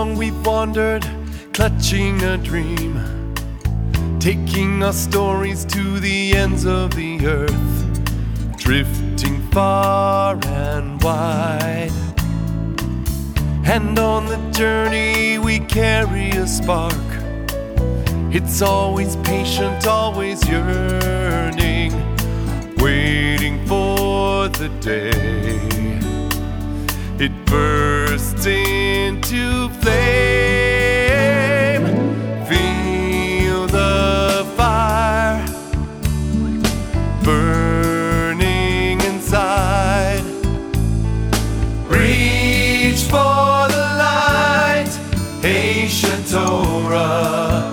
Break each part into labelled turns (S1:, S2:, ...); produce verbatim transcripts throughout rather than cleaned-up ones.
S1: long we've wandered, clutching a dream, taking our stories to the ends of the earth, drifting far and wide. And on the journey we carry a spark. It's always patient, always yearning, waiting for the day it bursts into flame. Feel the fire burning inside. Reach for the light, Aish Torah.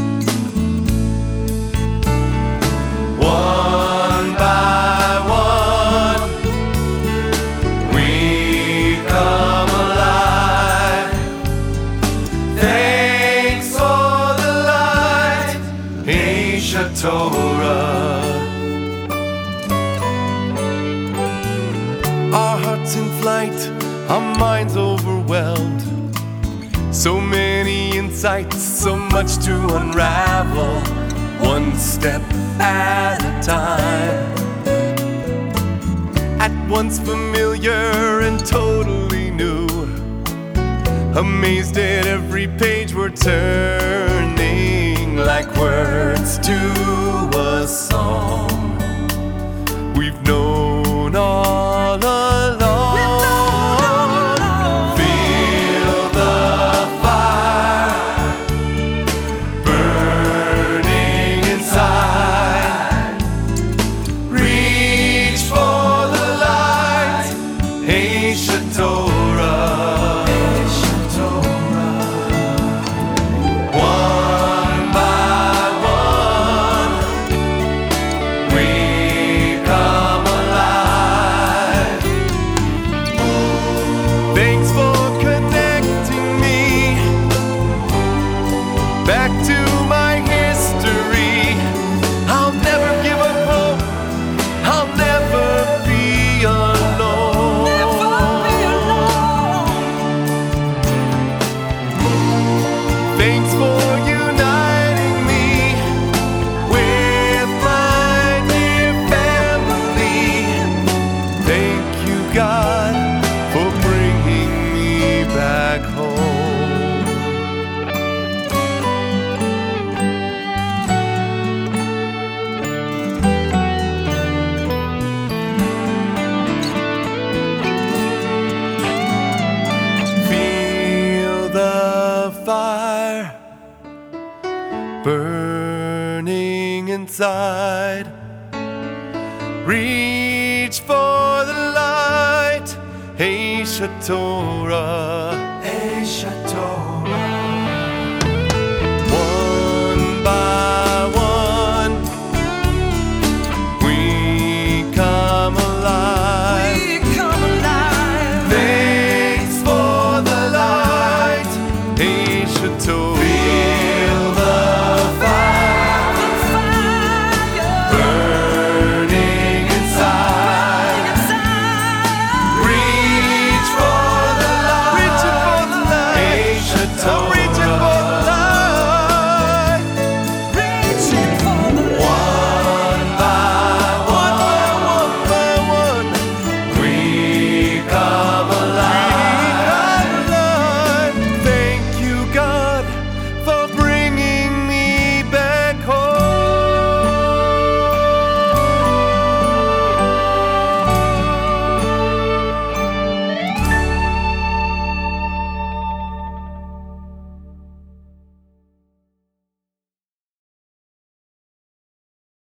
S1: One by one, we come alive. Thanks for the light, Aish Torah. Our hearts in flight, our minds overwhelmed. So many insights, so much to unravel, one step at a time. At once familiar and totally new, amazed at every page we're turning, like words to a song we've known all along. Back to my history. I'll never give up hope. I'll never be alone. Never be alone. Thanks for uniting me with my dear family. Thank you, God, for bringing me back home. Fire burning inside. Reach for the light, Aish Torah.